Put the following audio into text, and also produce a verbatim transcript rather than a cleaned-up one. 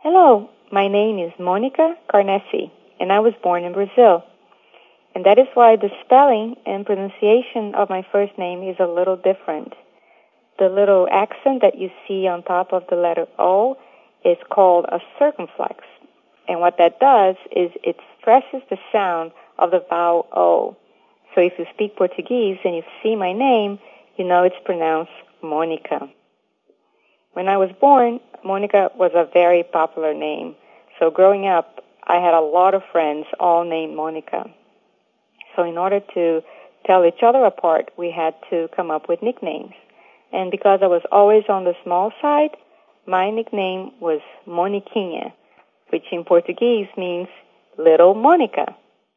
Hello, my name is Monica Carnesi, and I was born in Brazil. And that is why the spelling and pronunciation of my first name is a little different. The little accent that you see on top of the letter O is called a circumflex. And what that does is it stresses the sound of the vowel O. So if you speak Portuguese and you see my name, you know it's pronounced Monica. When I was born, Monica was a very popular name. So growing up, I had a lot of friends all named Monica. So in order to tell each other apart, we had to come up with nicknames. And because I was always on the small side, my nickname was Moniquinha, which in Portuguese means Little Monica.